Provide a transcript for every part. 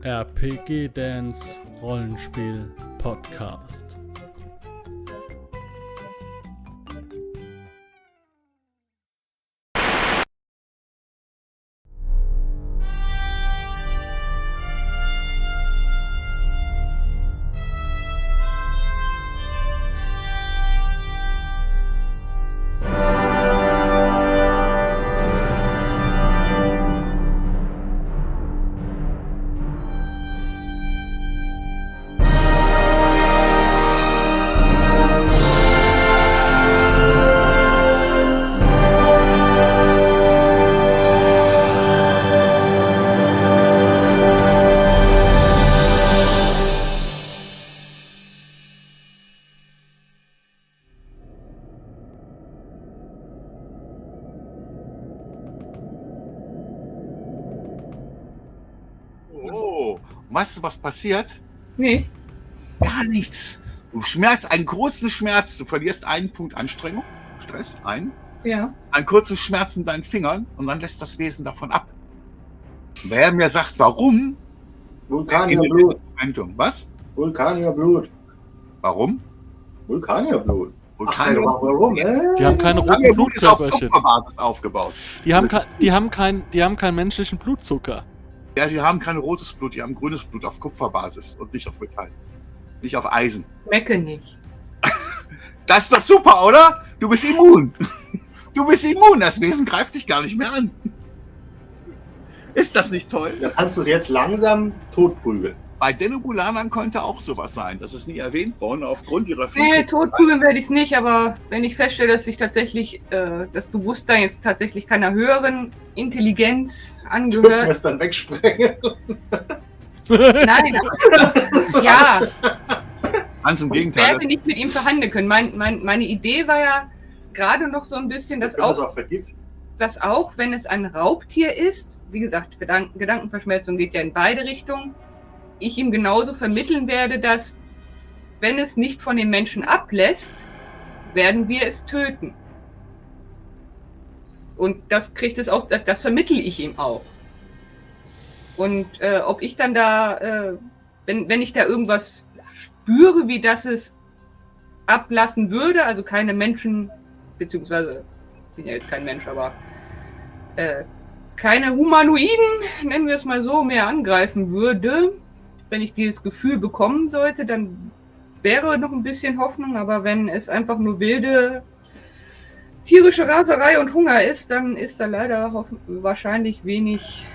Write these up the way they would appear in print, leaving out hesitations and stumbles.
RPG Dance Rollenspiel Podcast. Weißt du, was passiert? Nee. Gar nichts. Du schmerzt einen kurzen Schmerz, du verlierst einen Punkt Anstrengung, Stress, einen. Ja. Einen kurzen Schmerz in deinen Fingern und dann lässt das Wesen davon ab. Wer mir sagt, warum? Vulkanierblut. Was? Vulkanierblut. Warum? Vulkanierblut. Warum? Die haben keine roten Vulkanierblut ist auf Blutkörperchen. Kupferbasis aufgebaut. Die haben keinen menschlichen Blutzucker. Ja, die haben kein rotes Blut, die haben grünes Blut auf Kupferbasis und nicht auf Metall. Nicht auf Eisen. Mecke nicht. Das ist doch super, oder? Du bist immun. Du bist immun, das Wesen greift dich gar nicht mehr an. Ist das nicht toll? Da kannst du es jetzt langsam totprügeln. Bei Denobulanern konnte auch sowas sein. Das ist nie erwähnt worden, aufgrund ihrer Nee, totprügeln werde ich es nicht, aber wenn ich feststelle, dass sich tatsächlich das Bewusstsein jetzt tatsächlich keiner höheren Intelligenz Dürfen wir angehört. es dann wegsprengen? Nein, aber, ja, Ganz im ich Gegenteil. werde nicht mit ihm verhandeln können. Meine Idee war ja gerade noch so ein bisschen, dass Das auch, auch vergiften. dass auch, wenn es ein Raubtier ist, wie gesagt, Gedankenverschmelzung geht ja in beide Richtungen, ich ihm genauso vermitteln werde, dass, wenn es nicht von den Menschen ablässt, werden wir es töten. Und das kriegt es auch, das vermittle ich ihm auch. Und ob ich dann da, wenn ich da irgendwas spüre, wie das es ablassen würde, also keine Menschen, beziehungsweise, ich bin ja jetzt kein Mensch, aber keine Humanoiden, nennen wir es mal so, mehr angreifen würde, wenn ich dieses Gefühl bekommen sollte, dann wäre noch ein bisschen Hoffnung, aber wenn es einfach nur wilde tierische Raserei und Hunger ist, dann ist da leider wahrscheinlich wenig.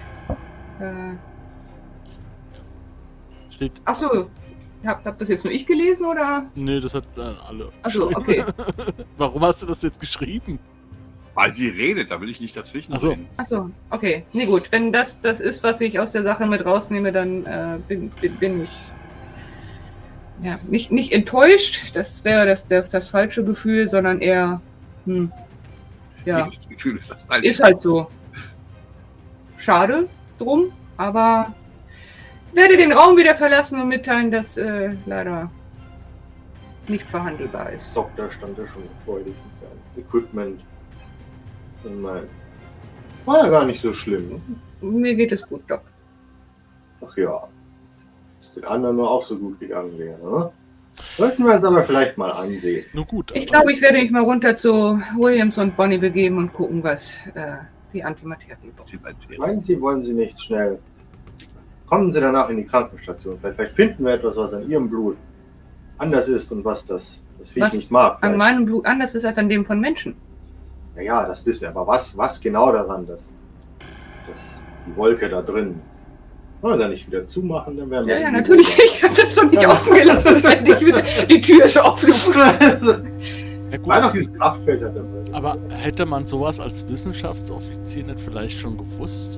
Steht. Achso, hab das jetzt nur ich gelesen oder? Nee, das hat alle. Achso, okay. Warum hast du das jetzt geschrieben? Weil sie redet, da will ich nicht dazwischen Ach so. reden. Achso, okay. Nee, gut. Wenn das ist, was ich aus der Sache mit rausnehme, dann bin ich ja nicht enttäuscht. Das wäre das falsche Gefühl, sondern eher, ja, Das Gefühl ist das falsch. ist halt so. Schade drum, aber werde den Raum wieder verlassen und mitteilen, dass leider nicht verhandelbar ist. Doktor stand da schon freudig mit seinem Equipment. Und mein, war ja gar nicht so schlimm. Mir geht es gut, Doc. Ach ja. Ist den anderen nur auch so gut gegangen wäre, ne? Sollten wir uns aber vielleicht mal ansehen. Nur gut. Ich glaube, ich werde mich mal runter zu Williams und Bonnie begeben und gucken, was die Antimaterie braucht. Meinen Sie, wollen Sie nicht schnell? Kommen Sie danach in die Krankenstation. Vielleicht finden wir etwas, was an Ihrem Blut anders ist und was das Vieh Was nicht mag. an Vielleicht. meinem Blut anders ist als an dem von Menschen. Ja, das wissen wir. Aber was genau daran, dass die Wolke da drin, wollen wir da nicht wieder zumachen, dann werden wir... Ja, natürlich. Ich habe das doch nicht offen gelassen, sonst hätte ich wieder die Tür schon aufgemacht. Ja, gut. War noch dieses Kraftfeld da dabei. Aber hätte man sowas als Wissenschaftsoffizier nicht vielleicht schon gewusst?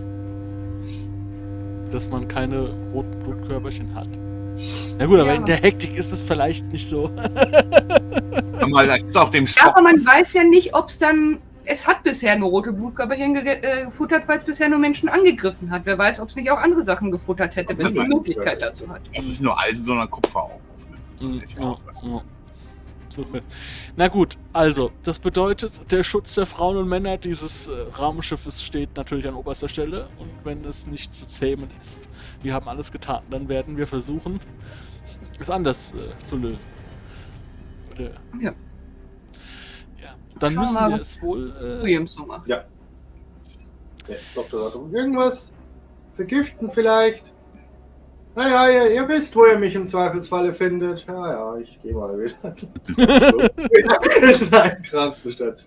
Dass man keine roten Blutkörperchen hat? Na gut, aber Ja. in der Hektik ist es vielleicht nicht so. Mal, das ist auch dem Ja, Stoff. aber man weiß ja nicht, ob es dann... Es hat bisher nur rote Blutkörperchen gefuttert, weil es bisher nur Menschen angegriffen hat. Wer weiß, ob es nicht auch andere Sachen gefuttert hätte, wenn es die Das Möglichkeit dazu hat. Das ist nur Eisen, sondern Kupfer auch. Ja, ja. Insofern. Na gut, also, das bedeutet, der Schutz der Frauen und Männer dieses Raumschiffes steht natürlich an oberster Stelle. Und wenn es nicht zu zähmen ist, wir haben alles getan, dann werden wir versuchen, es anders zu lösen. Oder, Ja. Ja. Dann Schauen müssen wir wir mal, es wohl... Williams so macht. Ja. Der Doktor sagt, irgendwas vergiften vielleicht. Naja, ihr wisst, wo ihr mich im Zweifelsfalle findet. Ja, ich gehe mal wieder. Das ist eine Krankenstation.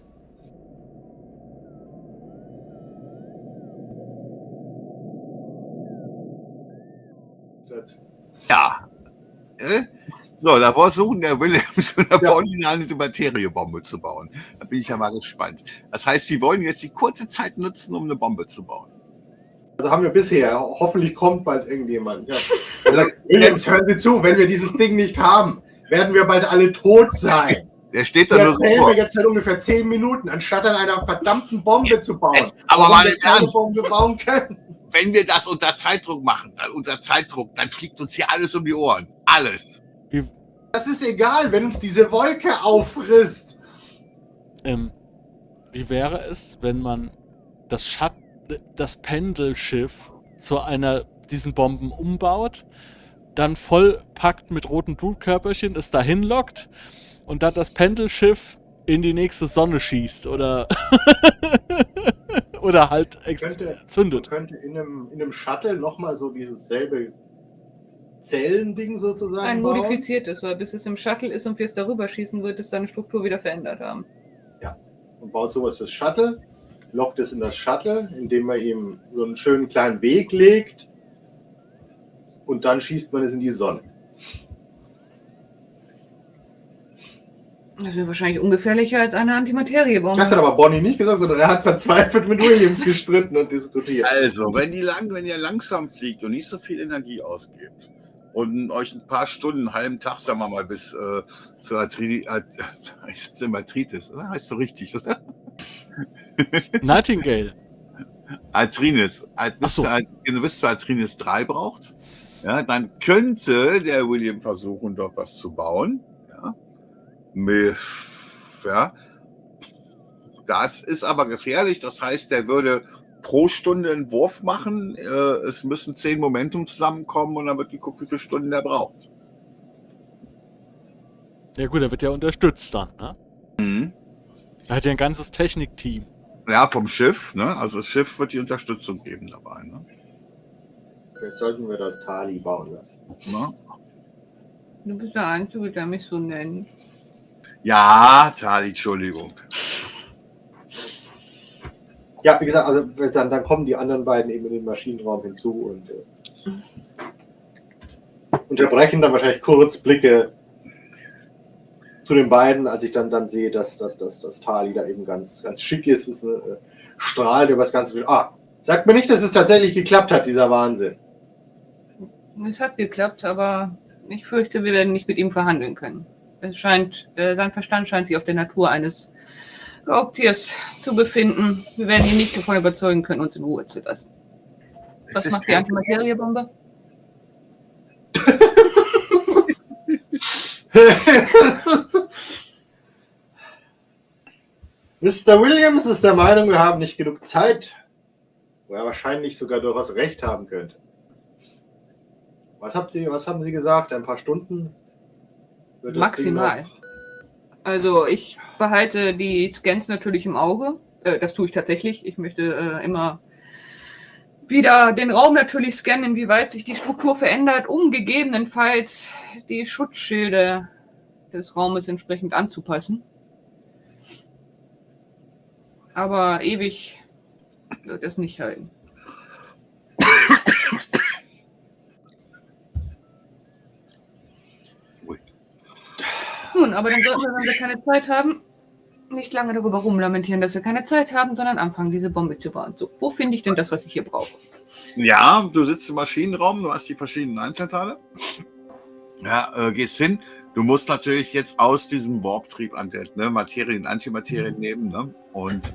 Ja. So, da versuchen der Williams und der Paulina eine Materiebombe zu bauen. Da bin ich ja mal gespannt. Das heißt, sie wollen jetzt die kurze Zeit nutzen, um eine Bombe zu bauen. Also haben wir bisher. Hoffentlich kommt bald irgendjemand. Ja. Er sagt, Williams, hören Sie zu, wenn wir dieses Ding nicht haben, werden wir bald alle tot sein. Der steht da Wir nur so erzählen vor. wir jetzt seit ungefähr 10 Minuten, anstatt an einer verdammten Bombe zu bauen. Jetzt, aber Warum mal wir im keine Ernst. Bombe bauen können. Wenn wir das unter Zeitdruck machen, dann fliegt uns hier alles um die Ohren. Alles. Das ist egal, wenn uns diese Wolke auffrisst. Wie wäre es, wenn man das Pendelschiff zu diesen Bomben umbaut, dann vollpackt mit roten Blutkörperchen, es dahin lockt und dann das Pendelschiff in die nächste Sonne schießt oder oder halt zündet. Man könnte in einem Shuttle nochmal so dieses selbe Zellending sozusagen Ein bauen. modifiziertes, weil bis es im Shuttle ist und wir es darüber schießen, wird es seine Struktur wieder verändert haben. Ja, und baut sowas fürs Shuttle, lockt es in das Shuttle, indem man ihm so einen schönen kleinen Weg legt und dann schießt man es in die Sonne. Das wäre wahrscheinlich ungefährlicher als eine Antimateriebombe. Das hat aber Bonnie nicht gesagt, sondern er hat verzweifelt mit Williams gestritten und diskutiert. Also, wenn ihr langsam fliegt und nicht so viel Energie ausgibt und euch ein paar Stunden, einen halben Tag, sagen wir mal, bis zur Arthritis, oder? Heißt so richtig, oder? Nightingale. Arthritis. Bis zur Arthritis 3 braucht, ja, dann könnte der William versuchen, dort was zu bauen. Ja. Das ist aber gefährlich. Das heißt, der würde pro Stunde einen Wurf machen. Es müssen 10 Momentum zusammenkommen und dann wird geguckt, wie viele Stunden der braucht. Ja gut, er wird ja unterstützt dann, ne? Mhm. Er hat ja ein ganzes Technikteam. Ja, vom Schiff. Ne? Also das Schiff wird die Unterstützung geben dabei. Ne? Jetzt sollten wir das Tali bauen lassen. Ne? Du bist der Einzige, der mich so nennt. Ja, Tali, Entschuldigung. Ja, wie gesagt, also dann kommen die anderen beiden eben in den Maschinenraum hinzu und unterbrechen dann wahrscheinlich kurz Blicke zu den beiden, als ich dann sehe, dass Tali da eben ganz, ganz schick ist. Es strahlt über das ganze Bild. Sagt mir nicht, dass es tatsächlich geklappt hat, dieser Wahnsinn. Es hat geklappt, aber ich fürchte, wir werden nicht mit ihm verhandeln können. Sein Verstand scheint sich auf der Natur eines Raubtiers zu befinden. Wir werden ihn nicht davon überzeugen können, uns in Ruhe zu lassen. Was macht die Antimateriebombe? Mr. Williams ist der Meinung, wir haben nicht genug Zeit, wo er wahrscheinlich sogar durchaus recht haben könnte. Was haben Sie gesagt? Ein paar Stunden? Wird das Ding Maximal. noch- Also ich behalte die Scans natürlich im Auge. Das tue ich tatsächlich. Ich möchte immer wieder den Raum natürlich scannen, inwieweit sich die Struktur verändert, um gegebenenfalls die Schutzschilde des Raumes entsprechend anzupassen. Aber ewig wird es nicht halten. Nun, aber dann sollten wir, wenn wir keine Zeit haben, nicht lange darüber rumlamentieren, dass wir keine Zeit haben, sondern anfangen, diese Bombe zu bauen. So, wo finde ich denn das, was ich hier brauche? Ja, du sitzt im Maschinenraum, du hast die verschiedenen Einzelteile. Ja, gehst hin. Du musst natürlich jetzt aus diesem Warptrieb an der Materien, Antimaterien nehmen. Ne? Und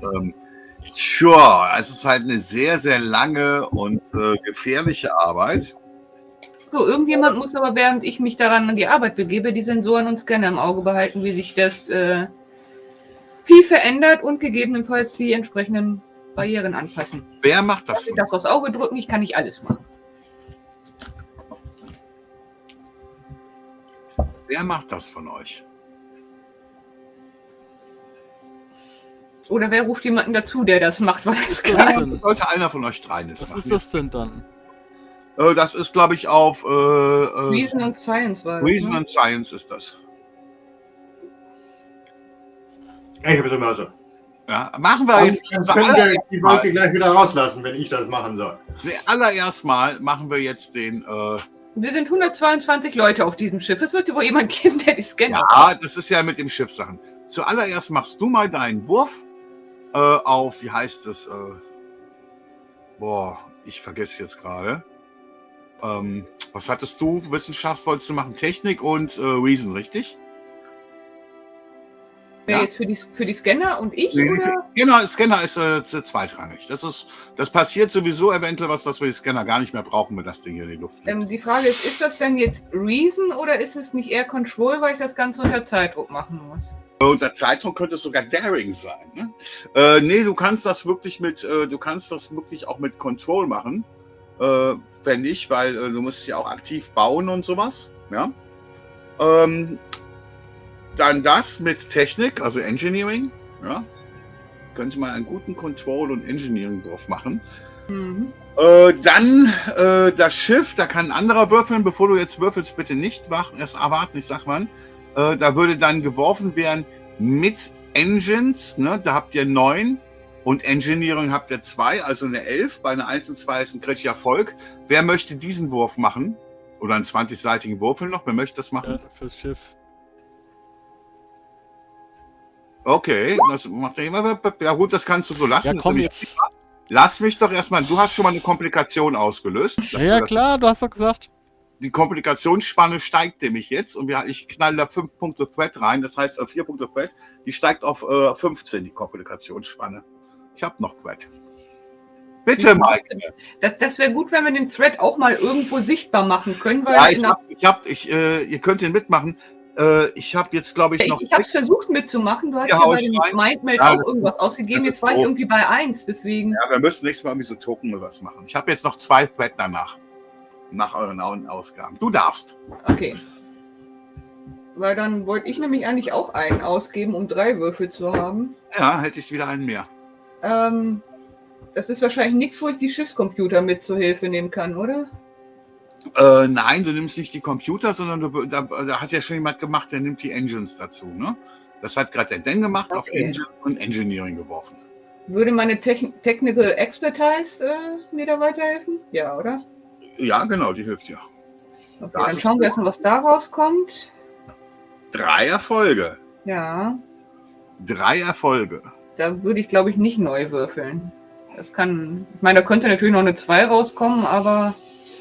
es ist halt eine sehr, sehr lange und gefährliche Arbeit. So, irgendjemand muss aber, während ich mich daran an die Arbeit begebe, die Sensoren und Scanner im Auge behalten, wie sich das Vieh verändert und gegebenenfalls die entsprechenden Barrieren anpassen. Wer macht das? Ich darf aufs Auge drücken, ich kann nicht alles machen. Wer macht das von euch? Oder wer ruft jemanden dazu, der das macht, weil es Was kann. Sollte einer von euch dreien das Was machen. ist das denn dann? Das ist, glaube ich, auf Reason und Science war das. Reason Ne? and Science ist das. Ich habe es immer so. Ja, machen wir Dann jetzt können wir die Wolke gleich wieder rauslassen, wenn ich das machen soll. allererst mal machen wir jetzt den. Wir sind 122 Leute auf diesem Schiff. Es wird wohl jemand geben, der die Scanner. Ja, das ist ja mit dem Schiffssachen. Zuallererst machst du mal deinen Wurf auf, wie heißt es? Ich vergesse jetzt gerade. Was hattest du? Wissenschaft wolltest du machen? Technik und Reason, richtig? Wer Ja. jetzt für die Scanner und ich? Oder? Scanner ist zweitrangig. Das passiert sowieso eventuell was, dass wir die Scanner gar nicht mehr brauchen, wenn das Ding hier in die Luft fliegt. Die Frage ist das denn jetzt Reason oder ist es nicht eher Control, weil ich das Ganze unter Zeitdruck machen muss? Unter Zeitdruck könnte es sogar Daring sein. Ne? Nee, du kannst das wirklich auch mit Control machen. Wenn nicht, weil du musst ja auch aktiv bauen und sowas. Ja. Dann das mit Technik, also Engineering. Ja. Könnte man einen guten Control- und Engineering-Wurf machen. Mhm. Dann das Schiff, da kann ein anderer würfeln. Bevor du jetzt würfelst, bitte nicht erst erwarten, ich sag mal. Da würde dann geworfen werden mit Engines. Ne? Da habt ihr 9 und Engineering habt ihr 2, also eine 11. Bei einer 1 und 2 ist ein kritischer Erfolg. Wer möchte diesen Wurf machen? Oder einen 20-seitigen Würfel noch? Wer möchte das machen? Ja, fürs Schiff. Okay, das macht ja immer. Ja gut, das kannst du so lassen. Ja, komm Das jetzt. Lass mich doch erstmal, du hast schon mal eine Komplikation ausgelöst. Ja, klar, du hast doch gesagt. Die Komplikationsspanne steigt nämlich jetzt und ich knalle da 5 Punkte Threat rein, das heißt 4 Punkte Threat, die steigt auf 15, die Komplikationsspanne. Ich habe noch Threat. Bitte, Mike. Das wäre gut, wenn wir den Thread auch mal irgendwo sichtbar machen können, weil Ja, ihr könnt den mitmachen. Ich habe jetzt, glaube ich, noch. ich habe es versucht mitzumachen. Du hast ja bei dem Mindmeld Ja, auch irgendwas ausgegeben. Jetzt war ich doof. irgendwie bei 1, deswegen. Ja, wir müssen nächstes Mal irgendwie so Token oder was machen. Ich habe jetzt noch 2 Threat danach. Nach euren Ausgaben. Du darfst. Okay. Weil dann wollte ich nämlich eigentlich auch einen ausgeben, um 3 Würfel zu haben. Ja, hätte ich wieder einen mehr. Das ist wahrscheinlich nichts, wo ich die Schiffscomputer mit zur Hilfe nehmen kann, oder? Nein, du nimmst nicht die Computer, sondern da hat ja schon jemand gemacht, der nimmt die Engines dazu. Ne? Das hat gerade der Dan gemacht, Okay. auf Engine und Engineering geworfen. Würde meine Technical Expertise mir da weiterhelfen? Ja, oder? Ja, genau, die hilft ja. Okay, Das dann ist schauen wir erstmal, was da rauskommt. 3 Erfolge. Ja, 3 Erfolge. da würde ich, glaube ich, nicht neu würfeln. Das kann. Ich meine, da könnte natürlich noch eine 2 rauskommen, aber.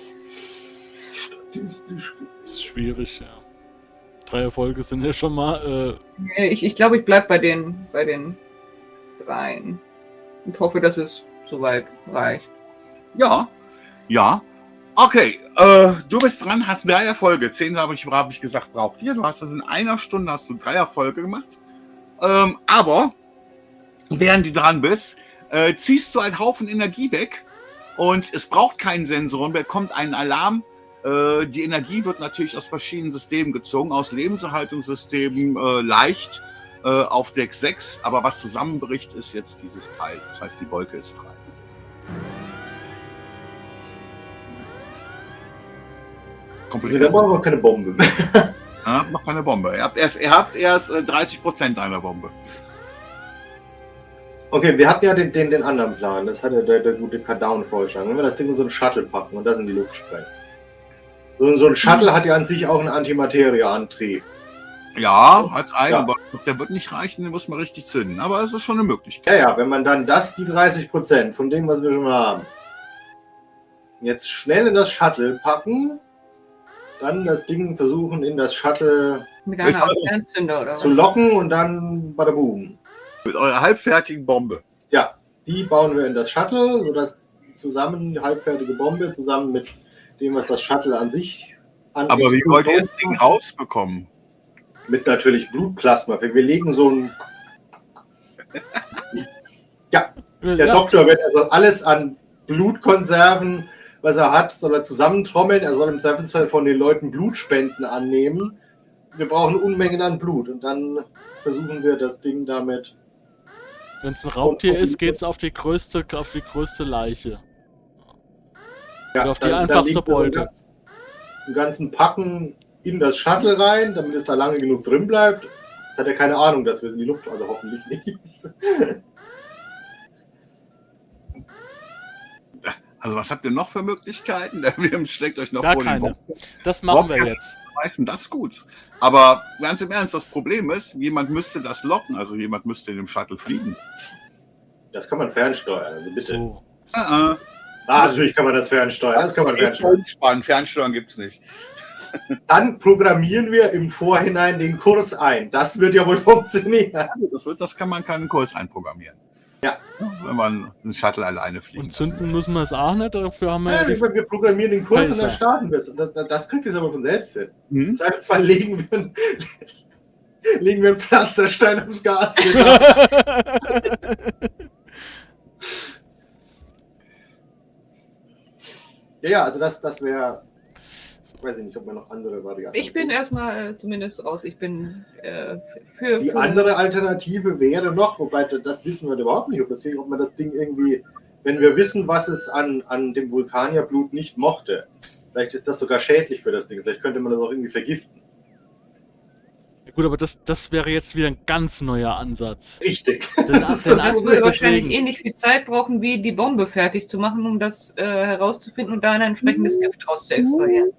Das ist schwierig, ja. 3 Erfolge sind ja schon mal. Ich glaube, ich bleibe bei den 3 und hoffe, dass es soweit reicht. Ja, ja. Okay, du bist dran, hast 3 Erfolge. 10 habe ich gesagt, braucht ihr. Du hast das in einer Stunde, hast du 3 Erfolge gemacht. Aber während du dran bist, ziehst du einen Haufen Energie weg und es braucht keinen Sensor und bekommt einen Alarm. Die Energie wird natürlich aus verschiedenen Systemen gezogen, aus Lebenserhaltungssystemen leicht auf Deck 6, aber was zusammenbricht, ist jetzt dieses Teil. Das heißt, die Wolke ist frei. Da brauchen wir keine Bombe mehr. Ja, noch keine Bombe. Ihr habt erst 30% einer Bombe. Okay, wir hatten ja den anderen Plan. Das hatte der gute Kardown vorgeschlagen. Wenn wir das Ding in so einen Shuttle packen und das in die Luft sprengen. So ein Shuttle hat ja an sich auch einen Antimaterieantrieb. Ja, hat einen, Ja. aber der wird nicht reichen, den muss man richtig zünden. Aber es ist schon eine Möglichkeit. Ja, wenn man dann die 30% von dem, was wir schon mal haben, jetzt schnell in das Shuttle packen, dann das Ding versuchen, in das Shuttle Mit einer Anzünder oder was? zu locken und dann badaboom. Mit eurer halbfertigen Bombe. Ja, die bauen wir in das Shuttle, sodass zusammen die halbfertige Bombe zusammen mit dem, was das Shuttle an sich angeht. Aber wie wollt ihr das Ding rausbekommen? Mit natürlich Blutplasma. Wir legen so ein... Ja, der Doktor wird also alles an Blutkonserven, was er hat, soll er zusammentrommeln. Er soll im Zweifelsfall von den Leuten Blutspenden annehmen. Wir brauchen Unmengen an Blut und dann versuchen wir das Ding damit... Wenn es ein Raubtier ist, geht es auf die größte Leiche. Ja, Oder auf die einfachste Beute. Den ganzen Packen in das Shuttle rein, damit es da lange genug drin bleibt. Das hat er keine Ahnung, dass wir es in die Luft, also hoffentlich nicht. Also was habt ihr noch für Möglichkeiten? Wir schlägt euch noch Gar vor keine. den Wochen. Das machen wir jetzt. Das ist gut. Aber ganz im Ernst, das Problem ist, jemand müsste das locken, also jemand müsste in dem Shuttle fliegen. Das kann man fernsteuern, also bitte. So. Natürlich kann man das fernsteuern. Das kann man fernsteuern. Fernsteuern gibt es nicht. Dann programmieren wir im Vorhinein den Kurs ein. Das wird ja wohl funktionieren. Das kann man keinen Kurs einprogrammieren. Ja. Wenn man den Shuttle alleine fliegt. Und zünden müssen wir es auch nicht, dafür haben wir Ja, ja wir programmieren den Kurs Phaser. und dann starten wir es. Das kriegt es aber von selbst hin. Mhm. Das heißt, zwar legen wir einen Pflasterstein aufs Gas. Ja, also das wäre... Weiß ich nicht, ob wir noch andere Varianten... Ich bin erstmal zumindest raus. Ich bin für... Die andere Alternative wäre noch, wobei das wissen wir überhaupt nicht, ob man das Ding irgendwie, wenn wir wissen, was es an dem Vulkanierblut nicht mochte, vielleicht ist das sogar schädlich für das Ding, vielleicht könnte man das auch irgendwie vergiften. Ja, gut, aber das wäre jetzt wieder ein ganz neuer Ansatz. Richtig. Das würde wahrscheinlich ähnlich viel Zeit brauchen, wie die Bombe fertig zu machen, um das herauszufinden und da ein entsprechendes Gift raus zu extrahieren.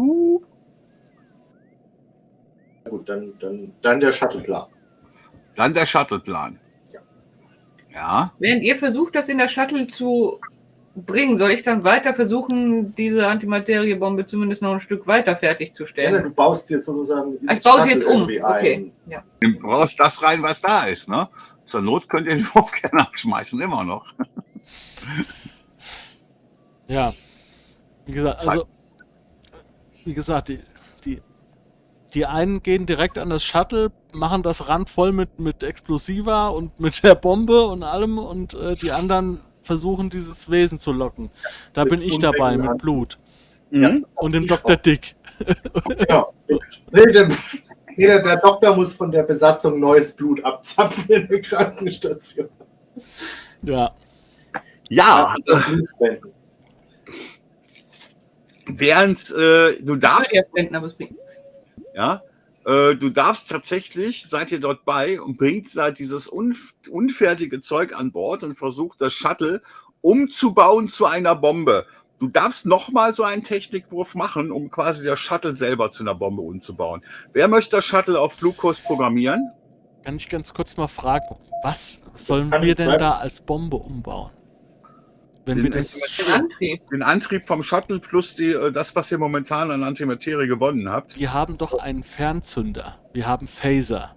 Gut, dann der Shuttle-Plan. Dann der Shuttle-Plan. Ja. Während ihr versucht, das in der Shuttle zu bringen, soll ich dann weiter versuchen, diese Antimateriebombe zumindest noch ein Stück weiter fertigzustellen? Ja, du baust jetzt sozusagen... Ich baue sie jetzt um. Okay. Ja. Du brauchst das rein, was da ist, ne? Zur Not könnt ihr den Wurf gerne abschmeißen, immer noch. Ja. Wie gesagt, die einen gehen direkt an das Shuttle, machen das Rand voll mit Explosiva und mit der Bombe und allem und die anderen versuchen, dieses Wesen zu locken. Da bin ich dabei mit Blut. Ja. Und dem Dr. Dick. Ja. Der Doktor muss von der Besatzung neues Blut abzapfen in der Krankenstation. Ja. Ja. Während du darfst... Ja, du darfst tatsächlich, seid ihr dort bei und bringt da dieses unfertige Zeug an Bord und versucht das Shuttle umzubauen zu einer Bombe. Du darfst nochmal so einen Technikwurf machen, um quasi das Shuttle selber zu einer Bombe umzubauen. Wer möchte das Shuttle auf Flugkurs programmieren? Kann ich ganz kurz mal fragen, was sollen wir denn da als Bombe umbauen? Wenn wir den Antrieb vom Shuttle plus das, was ihr momentan an Antimaterie gewonnen habt. Wir haben doch einen Fernzünder. Wir haben Phaser.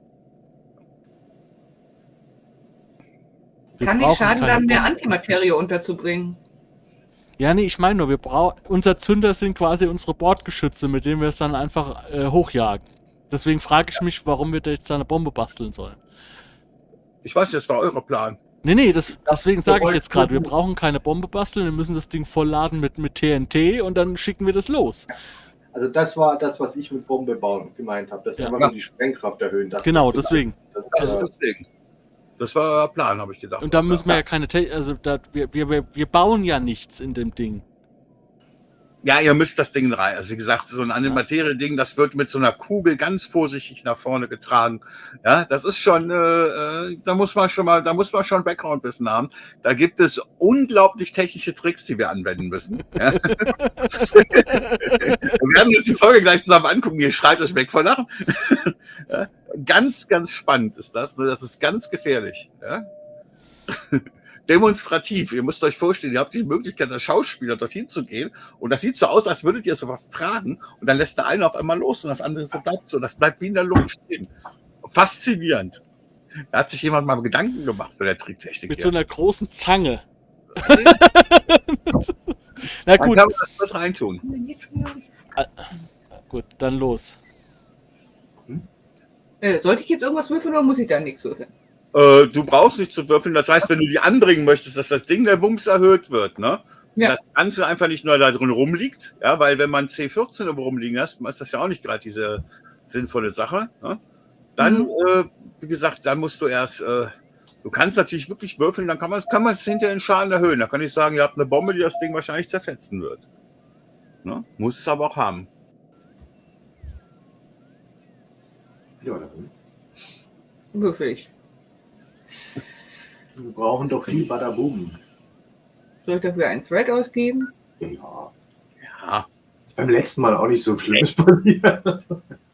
Kann nicht schaden, da mehr Antimaterie unterzubringen. Ja, nee, ich meine nur, unser Zünder sind quasi unsere Bordgeschütze, mit denen wir es dann einfach hochjagen. Deswegen frage ich mich, warum wir da jetzt eine Bombe basteln sollen. Ich weiß, das war euer Plan. Nee, deswegen sage ich jetzt gerade, wir brauchen keine Bombe basteln, wir müssen das Ding vollladen mit TNT und dann schicken wir das los. Also das war das, was ich mit Bombe bauen gemeint habe, dass wir einfach nur die Sprengkraft erhöhen. Genau, deswegen. Das war euer Plan, habe ich gedacht. Und da müssen wir ja keine... wir bauen ja nichts in dem Ding. Ja, ihr müsst das Ding rein. Also wie gesagt, so ein Antimaterie-Ding, das wird mit so einer Kugel ganz vorsichtig nach vorne getragen. Ja, das ist schon, da muss man schon Background-Wissen haben. Da gibt es unglaublich technische Tricks, die wir anwenden müssen. Ja. Wir werden uns die Folge gleich zusammen angucken. Ihr schreit euch weg vor Lachen. Ja. Ganz, ganz spannend ist das. Das ist ganz gefährlich. Ja. Demonstrativ. Ihr müsst euch vorstellen, ihr habt die Möglichkeit, als Schauspieler dorthin zu gehen und das sieht so aus, als würdet ihr sowas tragen und dann lässt der eine auf einmal los und das andere bleibt so. Das bleibt wie in der Luft stehen. Faszinierend. Da hat sich jemand mal Gedanken gemacht für der Tricktechnik. Mit so einer großen Zange. Na Dann gut, kann man das was reintun. gut, dann los. Sollte ich jetzt irgendwas würfeln oder muss ich da nichts würfeln? Du brauchst nicht zu würfeln. Das heißt, wenn du die anbringen möchtest, dass das Ding der Bums erhöht wird, ne? Ja. Das Ganze einfach nicht nur da drin rumliegt, ja, weil wenn man C14 irgendwo rumliegen lässt, ist das ja auch nicht gerade diese sinnvolle Sache. Ne? Dann, wie gesagt, dann musst du erst, du kannst natürlich wirklich würfeln, dann kann man es hinterher den Schaden erhöhen. Da kann ich sagen, ihr habt eine Bombe, die das Ding wahrscheinlich zerfetzen wird. Ne? Muss es aber auch haben. Ja, dann. Würfel ich. Wir brauchen doch viel Badabum. Soll ich dafür einen Thread ausgeben? Ja. Ja. Beim letzten Mal auch nicht so Schlimmes passiert.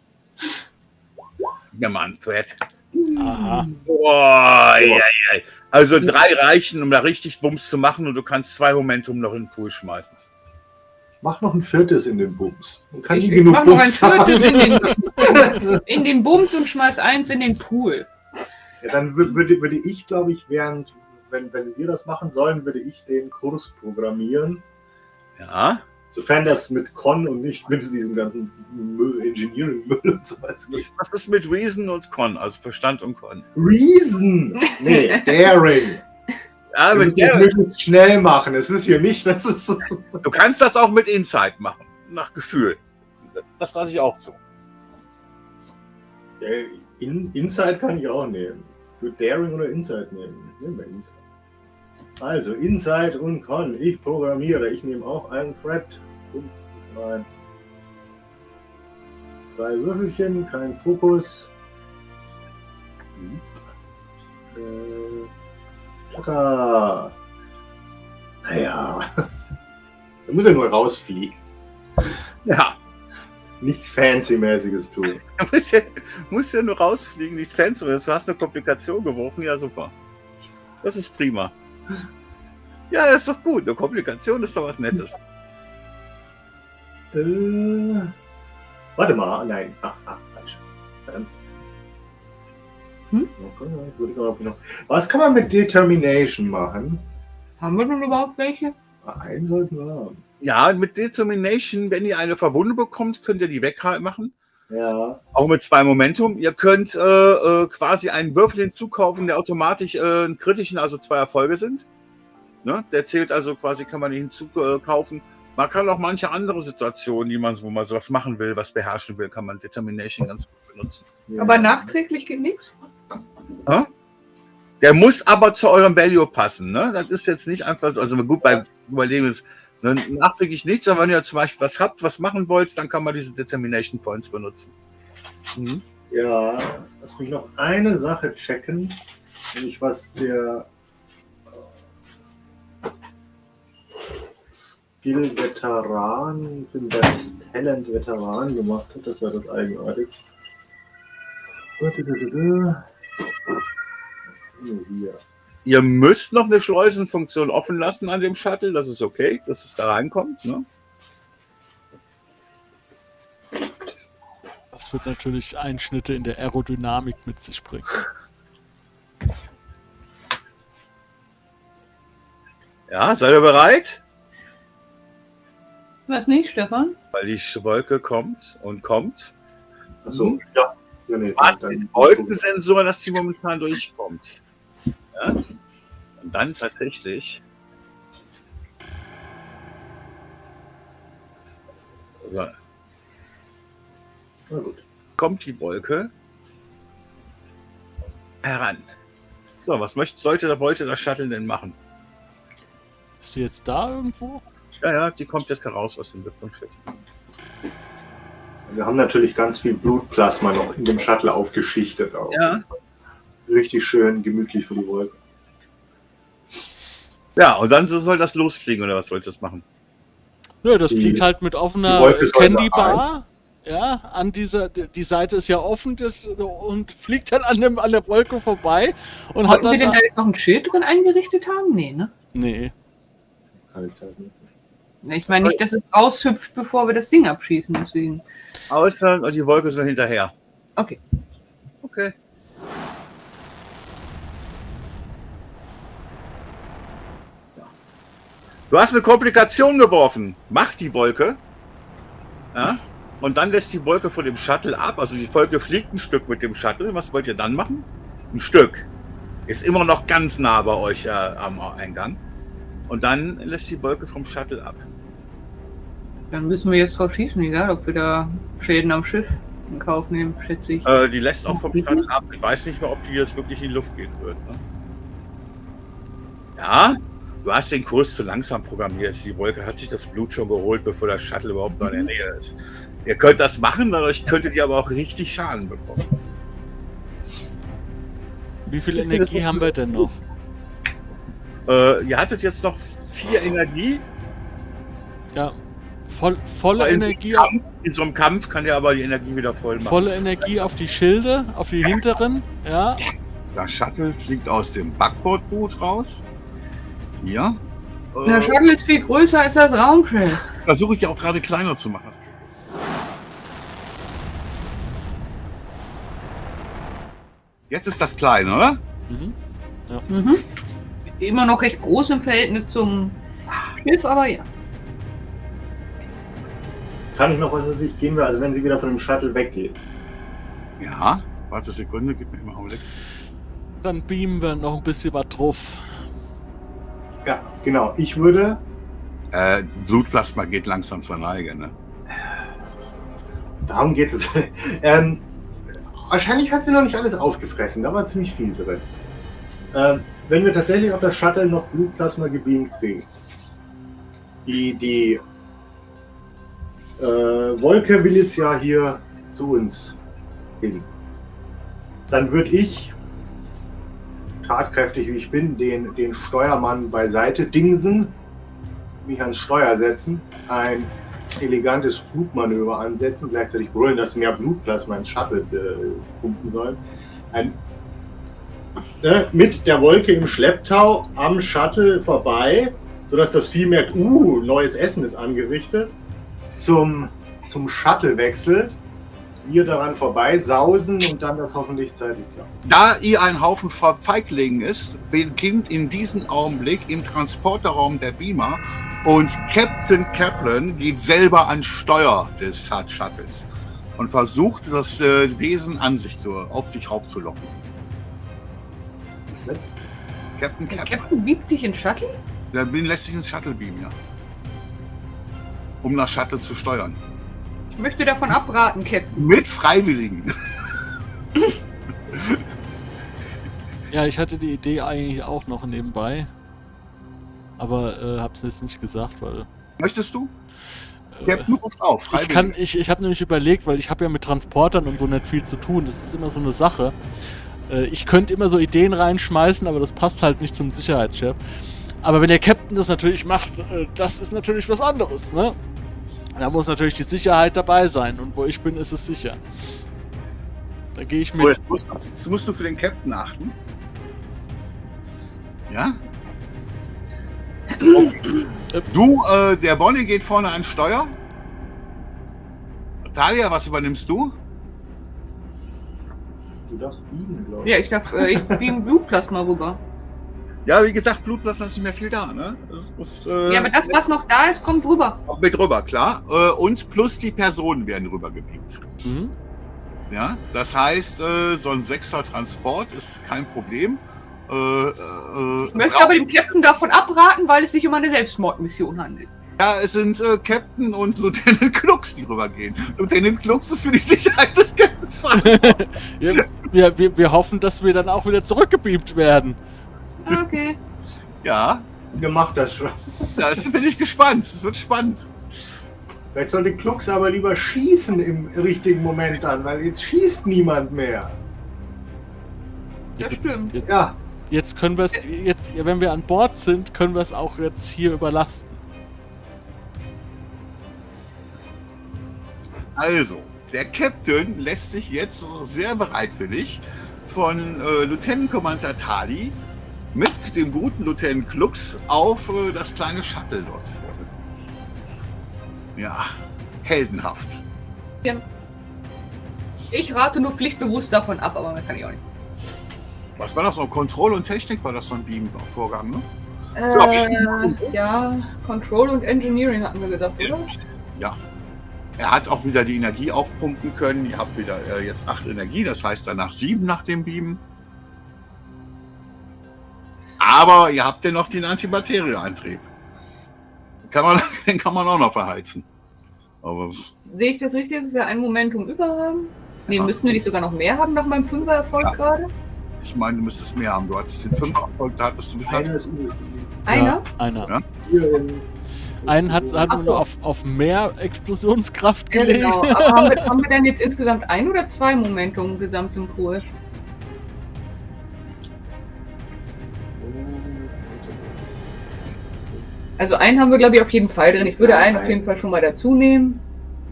Ja, Mann, Fred. Aha. Boah, ja. Also 3 reichen, um da richtig Bums zu machen und du kannst 2 Momentum noch in den Pool schmeißen. Mach noch ein 4. in den Bums. Man kann nie Ich genug mach noch ein Bums haben. 4. in den Bums und schmeiß 1 in den Pool. Ja, dann würde ich, glaube ich, wenn wir das machen sollen, würde ich den Kurs programmieren. Ja. Sofern das mit Con und nicht mit diesem ganzen Engineering-Müll und sowas geht. Was ist mit Reason und Con, also Verstand und Con? Reason! Nee, Daring. Ja, Wir müssen das möglichst schnell machen. Es ist hier nicht, das ist so. du kannst das auch mit Insight machen, nach Gefühl. Das lasse ich auch zu. Insight kann ich auch nehmen. Ich würde Daring oder Insight nehmen. Nehmen wir Insight. Also, Insight und Con. Ich programmiere. Ich nehme auch einen Thread. Rein. 3 Würfelchen, kein Fokus. Chaka. Naja. Da muss er nur rausfliegen. Ja. Nichts Fancy-mäßiges tun. Du musst ja nur rausfliegen, nichts Fancy. Du hast eine Komplikation geworfen, ja super. Das ist prima. Ja, das ist doch gut. Eine Komplikation ist doch was Nettes. Warte mal, nein. Falsch. Verdammt. Was kann man mit Determination machen? Haben wir nun überhaupt welche? Einen sollten wir haben. Ja, mit Determination, wenn ihr eine Verwundung bekommt, könnt ihr die wegmachen. Ja. Auch mit 2 Momentum. Ihr könnt quasi einen Würfel hinzukaufen, der automatisch einen kritischen, also 2 Erfolge sind. Ne? Der zählt also quasi, kann man ihn hinzukaufen. Man kann auch manche andere Situationen, wo man sowas machen will, was beherrschen will, kann man Determination ganz gut benutzen. Ja. Aber nachträglich geht nichts? Ja? Der muss aber zu eurem Value passen. Ne? Das ist jetzt nicht einfach, also gut, beim Überleben ist nachträglich nichts, aber wenn ihr zum Beispiel was habt, was machen wollt, dann kann man diese Determination Points benutzen. Mhm. Ja, lass mich noch eine Sache checken, nämlich was der Skill-Veteran, das Talent-Veteran gemacht hat. Das war das eigenartig. Hier. Ihr müsst noch eine Schleusenfunktion offen lassen an dem Shuttle, das ist okay, dass es da reinkommt. Ne? Das wird natürlich Einschnitte in der Aerodynamik mit sich bringen. Ja, seid ihr bereit? Was nicht, Stefan? Weil die Wolke kommt und kommt. Achso, ja. Ja, nee, Was ist Wolkensensor, dass die momentan durchkommt? Ja? Und dann tatsächlich. So. Na gut. Kommt die Wolke heran. So, was wollte das Shuttle denn machen? Ist sie jetzt da irgendwo? Ja, die kommt jetzt heraus aus dem Lüftungsschiff. Wir haben natürlich ganz viel Blutplasma noch in dem Shuttle aufgeschichtet. Auch. Ja. Richtig schön gemütlich für die Wolke. Ja, und dann soll das losfliegen, oder was soll das machen? Nö, das Die- fliegt halt mit die offener Wolke soll Candy da Bar. Ja, an die Seite ist ja offen und fliegt dann an der Wolke vorbei und hat Wollten wir denn dann. da jetzt noch ein Schild drin eingerichtet haben? Nee, ne? Nee. Keine Zeit mehr. Ich meine nicht, dass es raushüpft, bevor wir das Ding abschießen, deswegen. Außer und die Wolke soll hinterher. Okay. Okay. Du hast eine Komplikation geworfen. Mach die Wolke. Ja? Und dann lässt die Wolke von dem Shuttle ab. Also die Wolke fliegt ein Stück mit dem Shuttle. Was wollt ihr dann machen? Ein Stück. Ist immer noch ganz nah bei euch am Eingang. Und dann lässt die Wolke vom Shuttle ab. Dann müssen wir jetzt drauf schießen, egal ob wir da Schäden am Schiff in Kauf nehmen, schätze ich. Die lässt auch vom Shuttle ab. Ich weiß nicht mehr, ob die jetzt wirklich in die Luft gehen wird. Ne? Ja, du hast den Kurs zu langsam programmiert. Die Wolke hat sich das Blut schon geholt, bevor das Shuttle überhaupt noch in der Nähe ist. Ihr könnt das machen, dadurch könntet ihr aber auch richtig Schaden bekommen. Wie viel Energie haben wir denn noch? Ihr hattet jetzt noch 4 Energie. Ja, volle Energie. In so einem Kampf kann ihr aber die Energie wieder voll machen. Volle Energie auf die Schilde, auf die hinteren. Ja. Das Shuttle fliegt aus dem Backbordboot raus. Hier. Der Shuttle ist viel größer als das Raumschiff. Versuche ich ja auch gerade kleiner zu machen. Jetzt ist das klein, oder? Mhm. Ja. Mhm. Immer noch recht groß im Verhältnis zum Schiff, aber ja. Kann ich noch was an sich gehen wir, also wenn sie wieder von dem Shuttle weggeht? Ja, warte eine Sekunde, gib mir mal einen Augenblick. Dann beamen wir noch ein bisschen was drauf. Ja, genau. Ich würde... Blutplasma geht langsam zur Neige, ne? Darum geht es. Wahrscheinlich hat sie noch nicht alles aufgefressen, da war ziemlich viel drin. Wenn wir tatsächlich auf das Shuttle noch Blutplasma gebeamt kriegen, die Wolke will jetzt ja hier zu uns hin, dann würde ich, tatkräftig wie ich bin, den Steuermann beiseite dingsen, mich ans Steuer setzen, ein elegantes Flugmanöver ansetzen, gleichzeitig brüllen, dass mehr Blutplasma ins Shuttle pumpen sollen. Mit der Wolke im Schlepptau am Shuttle vorbei, sodass das Vieh merkt, neues Essen ist angerichtet, zum Shuttle wechselt, wir daran vorbei sausen und dann das hoffentlich zeitig klappt. Da ihr ein Haufen Feiglingen ist, beginnt in diesem Augenblick im Transporterraum der Beamer und Captain Kaplan geht selber an Steuer des Shuttles und versucht, das Wesen auf sich raufzulocken. Captain Der Kaplan. Captain biegt sich in Shuttle? Der lässt sich ins Shuttle beamen, ja. Um das Shuttle zu steuern. Ich möchte davon abraten, Captain. Mit Freiwilligen. Ja, ich hatte die Idee eigentlich auch noch nebenbei. Aber hab's jetzt nicht gesagt, weil... Möchtest du? Captain ruft auf, freiwillig. Ich habe nämlich überlegt, weil ich habe ja mit Transportern und so nicht viel zu tun. Das ist immer so eine Sache. Ich könnte immer so Ideen reinschmeißen, aber das passt halt nicht zum Sicherheitschef. Aber wenn der Captain das natürlich macht, das ist natürlich was anderes, ne? Da muss natürlich die Sicherheit dabei sein. Und wo ich bin, ist es sicher. Da gehe ich mit. Jetzt musst du für den Captain achten. Ja? Okay. Du, der Bonnie geht vorne an Steuer. Talia, was übernimmst du? Du darfst biegen, glaube ich. Ja, ich beam Blutplasma rüber. Ja, wie gesagt, Blutplasma ist nicht mehr viel da, ne? Ja, aber das, was noch da ist, kommt rüber. Mit rüber, klar. Und plus die Personen werden rübergebeamt. Mhm. Ja, das heißt, so ein 6er Transport ist kein Problem. Ich möchte aber dem Captain davon abraten, weil es sich um eine Selbstmordmission handelt. Ja, es sind Captain und Lieutenant Klux, die rübergehen. Lieutenant Klux ist für die Sicherheit des Captains verantwortlich. Ja, wir hoffen, dass wir dann auch wieder zurückgebeamt werden. Okay. Ja. Ihr macht das schon. Da bin ich gespannt. Es wird spannend. Vielleicht sollte Klux aber lieber schießen im richtigen Moment an, weil jetzt schießt niemand mehr. Das stimmt. Ja. Jetzt können wir es, wenn wir an Bord sind, können wir es auch jetzt hier überlasten. Also, der Captain lässt sich jetzt sehr bereitwillig von Lieutenant Commander Tali mit dem guten Lieutenant Klux auf das kleine Shuttle dort führen. Ja, heldenhaft. Ich rate nur pflichtbewusst davon ab, aber mehr kann ich auch nicht. Was war das so? Kontrolle und Technik war das so ein Beam-Vorgang, ne? Ja, Control und Engineering hatten wir gesagt, oder? Ja. Er hat auch wieder die Energie aufpumpen können. Ihr habt wieder jetzt 8 Energie, das heißt danach 7 nach dem Beamen. Aber ihr habt ja noch den Antimaterieantrieb. Den kann man auch noch verheizen. Aber Sehe ich das richtig, dass wir ein Momentum über haben? Nee, Ja. müssen wir nicht sogar noch mehr haben nach meinem 5er-Erfolg Ja. gerade? ich meine, du müsstest mehr haben. Du hattest den 5er-Erfolg, da hattest du Einer ist übrig. Einer? Ja, einer. Ja. Hier in- Einen hat Ach so. nur auf mehr Explosionskraft Ja, gelegt. genau. Aber haben wir denn jetzt insgesamt 1 oder 2 Momentum gesamt im Pool? Also einen haben wir, glaube ich, auf jeden Fall drin. Ich würde einen auf jeden Fall schon mal dazu nehmen.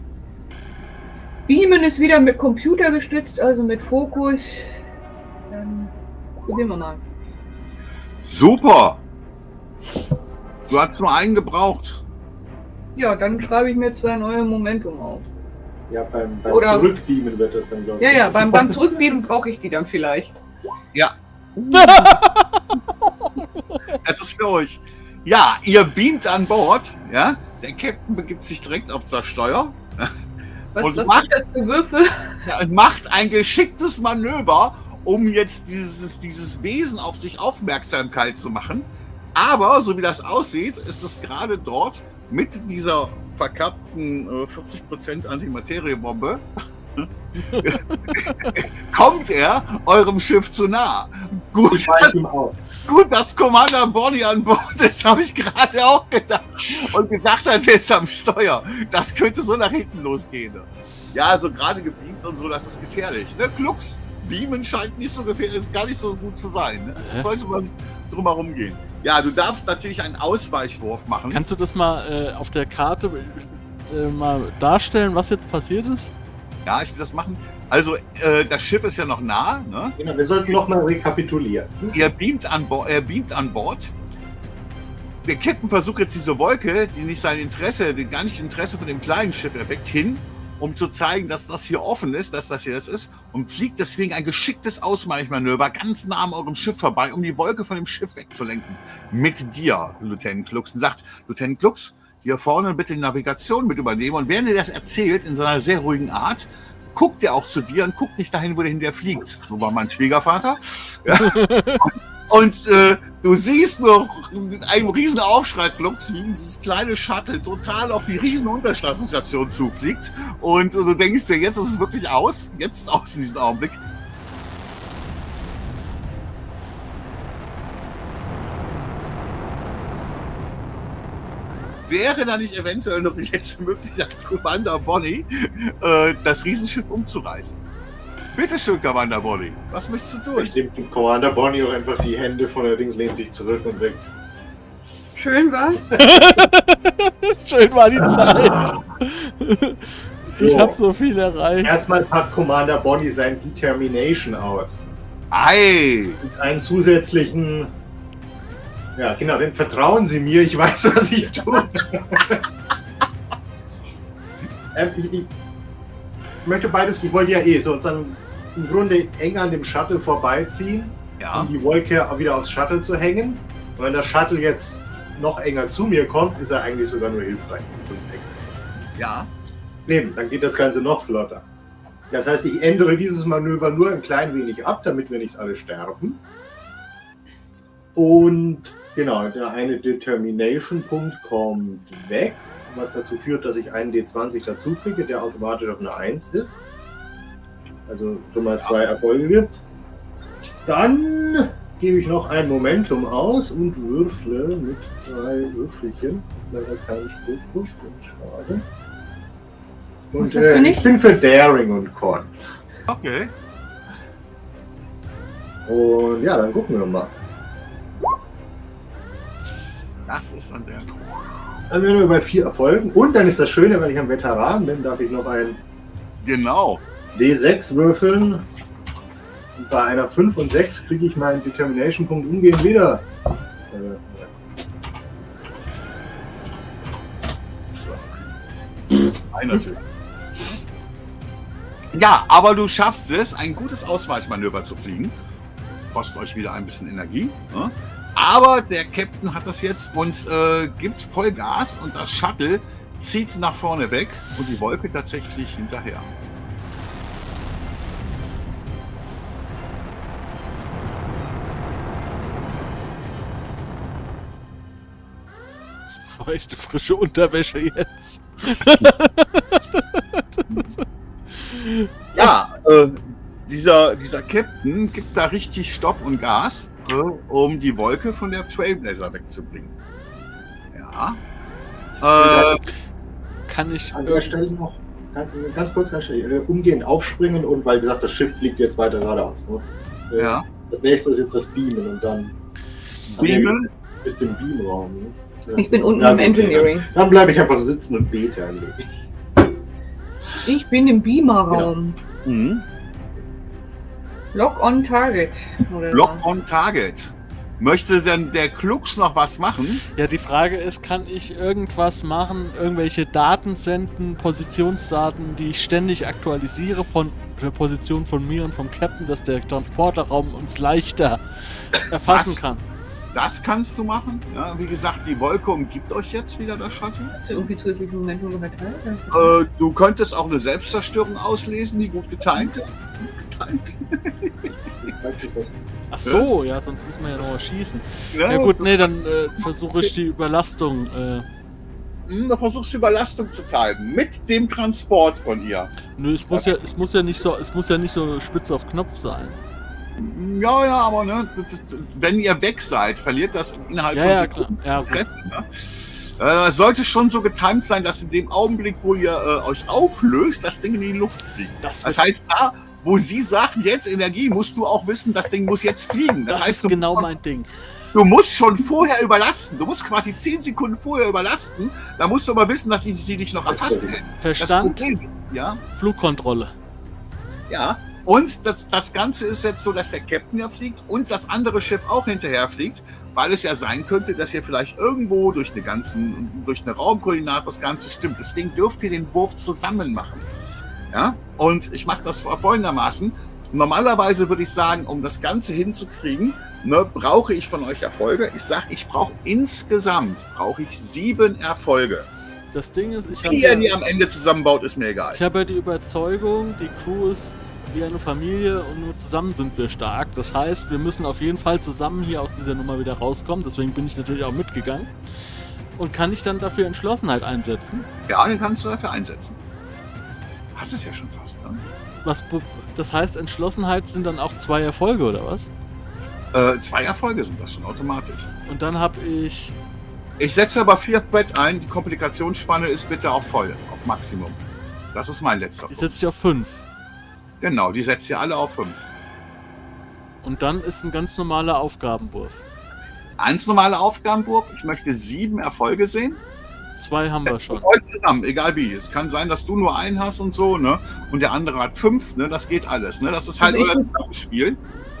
Beamen ist wieder mit Computer gestützt, also mit Fokus. Dann probieren wir mal. Super! Du hast nur einen gebraucht. Ja, dann schreibe ich mir 2 neue Momentum auf. Ja, beim Oder- Zurückbeamen wird das dann, glaube ich. Ja, ja, beim Zurückbeamen brauche ich die dann vielleicht. Ja. Es ist für euch. Ja, ihr beamt an Bord. Ja, der Captain begibt sich direkt auf das Steuer. Was Und sind macht- das für Würfel? Ja, und macht ein geschicktes Manöver, um jetzt dieses Wesen auf sich Aufmerksamkeit zu machen. Aber, so wie das aussieht, ist es gerade dort mit dieser verkappten 40% Antimateriebombe kommt er eurem Schiff zu nah. Gut, Ich weiß ihm auch. gut, dass Commander Bonnie an Bord ist, habe ich gerade auch gedacht. Und gesagt, er ist am Steuer. Das könnte so nach hinten losgehen. Ja, also gerade gebeamt und so, das ist gefährlich. Ne? Klux, beamen scheint nicht so gefährlich, ist gar nicht so gut zu sein. Ne? Sollte man drum herum gehen. Ja, du darfst natürlich einen Ausweichwurf machen. Kannst du das mal auf der Karte mal darstellen, was jetzt passiert ist? Ja, ich will das machen. Also, das Schiff ist ja noch nah. Ne? Genau, wir sollten nochmal rekapitulieren. Er beamt an Bord. Der Captain versucht jetzt diese Wolke, die nicht sein Interesse, die gar nicht Interesse von dem kleinen Schiff erweckt, hin, um zu zeigen, dass das hier offen ist, dass das hier das ist, und fliegt deswegen ein geschicktes Ausweichmanöver ganz nah an eurem Schiff vorbei, um die Wolke von dem Schiff wegzulenken. Mit dir, Lieutenant Klux. Und sagt, Lieutenant Klux, hier vorne bitte die Navigation mit übernehmen. Und während er das erzählt, in seiner sehr ruhigen Art, guckt er auch zu dir und guckt nicht dahin, wo der hinter fliegt. So war mein Schwiegervater. Ja. Und du siehst noch einen riesen Aufschrei, Klux, wie dieses kleine Shuttle total auf die riesen Unterschlassenstation zufliegt. Und du denkst dir, jetzt ist es wirklich aus. Jetzt ist es aus in diesem Augenblick. Wäre da nicht eventuell noch die letzte Möglichkeit, Commander Bonnie das Riesenschiff umzureißen? Bitte schön, Commander Bonnie. Was möchtest du tun? Ich nehme dem Commander Bonnie auch einfach die Hände von der Dings, lehnt sich zurück und sagt: Schön was? Schön war die Zeit. Ich habe so viel erreicht. Erstmal packt Commander Bonnie sein Determination aus. Ei! Und einen zusätzlichen. Ja, genau, den vertrauen Sie mir, ich weiß, was ich tue. Ich möchte beides, ich wollte ja sozusagen im Grunde eng an dem Shuttle vorbeiziehen, Ja. um die Wolke wieder aufs Shuttle zu hängen. Und wenn das Shuttle jetzt noch enger zu mir kommt, ist er eigentlich sogar nur hilfreich. Ja. Eben, dann geht das Ganze noch flotter. Das heißt, ich ändere dieses Manöver nur ein klein wenig ab, damit wir nicht alle sterben. Und genau, der eine Determination-Punkt kommt weg, was dazu führt, dass ich einen D20 dazu kriege, der automatisch auf eine 1 ist. Also schon mal 2 Erfolge gibt. Dann gebe ich noch ein Momentum aus und würfle mit 2 Würfelchen, weil das keinen Spruch ist. Schade. Und Was bin ich? ich bin für Daring und Con. Okay. Und ja, dann gucken wir mal. Das ist dann der. Dann wären wir bei 4 Erfolgen. Und dann ist das Schöne, wenn ich ein Veteran bin, darf ich noch ein Genau. D6 würfeln. Und bei einer 5 und 6 kriege ich meinen Determination-Punkt umgehend wieder. Ein natürlich. Ja, aber du schaffst es, ein gutes Ausweichmanöver zu fliegen. Kostet euch wieder ein bisschen Energie. Ne? Aber der Captain hat das jetzt und gibt voll Gas und das Shuttle zieht nach vorne weg und die Wolke tatsächlich hinterher. Ich brauche echt frische Unterwäsche jetzt. Ja, dieser Captain gibt da richtig Stoff und Gas, um die Wolke von der Trailblazer wegzubringen. Ja. Kann ich... An der Stelle noch ganz kurz umgehend aufspringen und weil gesagt, das Schiff fliegt jetzt weiter geradeaus. Ne? Ja. Das nächste ist jetzt das Beamen und dann Beamen? Ist im Beamraum. Ne? Ja. Ich bin unten im Engineering. Dann bleibe ich einfach sitzen und bete an dich. Ich bin im Beamerraum. Mhm. Lock on Target. Oder Lock so. on Target. Möchte denn der Klux noch was machen? Ja, die Frage ist, kann ich irgendwas machen, irgendwelche Daten senden, Positionsdaten, die ich ständig aktualisiere von der Position von mir und vom Captain, dass der Transporterraum uns leichter erfassen Was? kann? Das kannst du machen. Ja, wie gesagt, die Wolke umgibt euch jetzt wieder, das Shuttle. Hast du irgendwie zusätzliche Momentum überteilt? Du könntest auch eine Selbstzerstörung auslesen, die gut getimt ist. Ich weiß nicht, was. Ach so, ja, sonst muss man ja noch mal schießen. Ja Ja, gut, das- nee, dann versuche ich die Überlastung. Da versuchst du Überlastung zu treiben mit dem Transport von ihr. Nö, es muss ja nicht so spitz auf Knopf sein. Ja, aber ne, wenn ihr weg seid, verliert das innerhalb Ja, von ja, Sekunden klar. Ja, gut. Interesse. Ne? Es sollte schon so getimt sein, dass in dem Augenblick, wo ihr euch auflöst, das Ding in die Luft fliegt. Das heißt, da, wo sie sagt, jetzt Energie, musst du auch wissen, das Ding muss jetzt fliegen. Das heißt, ist genau mein Ding. du musst schon vorher überlasten. Du musst quasi 10 Sekunden vorher überlasten. Da musst du aber wissen, dass sie dich noch erfassen hält. Das Verstand, Problem ist, ja, Flugkontrolle. ja. Und das Ganze ist jetzt so, dass der Captain ja fliegt und das andere Schiff auch hinterher fliegt, weil es ja sein könnte, dass ihr vielleicht irgendwo durch eine Raumkoordinate das Ganze stimmt. Deswegen dürft ihr den Wurf zusammen machen. Ja? Und ich mache das folgendermaßen. Normalerweise würde ich sagen, um das Ganze hinzukriegen, ne, brauche ich von euch Erfolge. Ich sage, ich brauche insgesamt 7 Erfolge. Das Ding ist, Wie ihr die am Ende zusammenbaut, ist mir egal. ich habe ja die Überzeugung, die Crew ist wie eine Familie und nur zusammen sind wir stark. Das heißt, wir müssen auf jeden Fall zusammen hier aus dieser Nummer wieder rauskommen. Deswegen bin ich natürlich auch mitgegangen. Und kann ich dann dafür Entschlossenheit einsetzen? Ja, den kannst du dafür einsetzen. Hast es ja schon fast, ne? Das heißt, Entschlossenheit sind dann auch 2 Erfolge, oder was? 2 Erfolge sind das schon automatisch. Und dann habe ich... Ich setze aber 4 Bett ein. Die Komplikationsspanne ist bitte auch voll, auf Maximum. Das ist mein letzter Die Punkt. setze ich auf 5. Genau, die setzt ihr alle auf 5. Und dann ist ein ganz normaler Aufgabenwurf. Ganz normale Aufgabenwurf. Ich möchte 7 Erfolge sehen. 2 haben wir schon. Euch zusammen, egal wie. Es kann sein, dass du nur einen hast und so, ne? Und der andere hat 5, ne? Das geht alles, ne? Das ist halt Also ich euer muss- Zusammenspiel.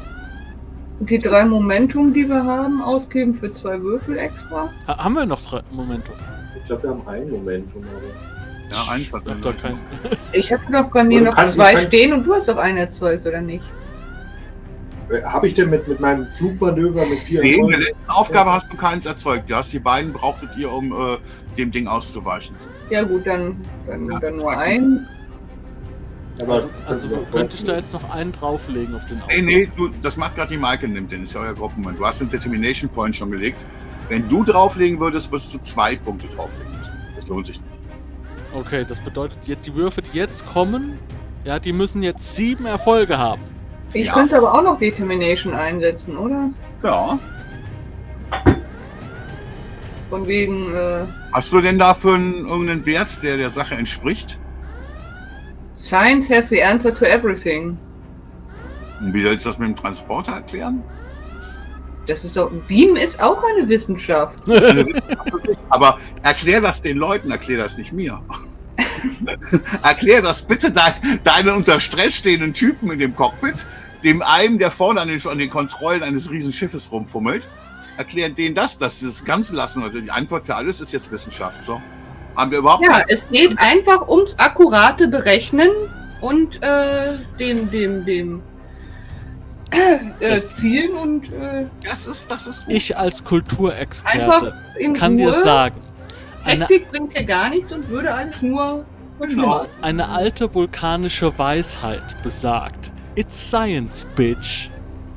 Die 3 Momentum, die wir haben, ausgeben für 2 Würfel extra. Haben wir noch 3 Momentum? Ich glaube, wir haben ein Momentum. Aber Ja, eins hat Ich hab da kein... Ich hatte doch bei mir Du noch kannst 2 nicht- stehen und du hast doch einen erzeugt, oder nicht? habe ich denn mit meinem Flugmanöver mit 4 Nee, in Erfolgen- der letzten Aufgabe hast du keins erzeugt. Du hast die beiden brauchtet ihr, um dem Ding auszuweichen. Ja gut, dann Ja, nur 2 einen. Aber Also das ist könnte ich da jetzt noch einen drauflegen auf den Nee, das macht gerade die Maike, nimmt den. Ist ja euer Gruppenmann. Du hast den Determination Point schon gelegt. Wenn du drauflegen würdest, würdest du 2 Punkte drauflegen müssen. Das lohnt sich nicht. Okay, das bedeutet, jetzt die Würfe, die jetzt kommen, ja, die müssen jetzt 7 Erfolge haben. Ich Ja. könnte aber auch noch Determination einsetzen, oder? Ja. Von wegen, Hast du denn dafür irgendeinen Wert, der der Sache entspricht? Science has the answer to everything. Und wie willst du das mit dem Transporter erklären? Das ist doch, Beam ist auch eine Wissenschaft. Aber erklär das den Leuten, erklär das nicht mir. Erklär das bitte deinen unter Stress stehenden Typen in dem Cockpit, dem einen, der vorne an den Kontrollen eines Riesenschiffes rumfummelt. Erklären denen das, dass sie das Ganze lassen. Also die Antwort für alles ist jetzt Wissenschaft. So. Haben wir überhaupt Ja, es geht einfach ums akkurate Berechnen und dem zielen und Das ist gut. Ich als einfach Kulturexperte in kann Ruhe. dir sagen, Hektik bringt ja gar nichts und würde alles nur verschlimmern. eine alte vulkanische Weisheit besagt, it's science, bitch.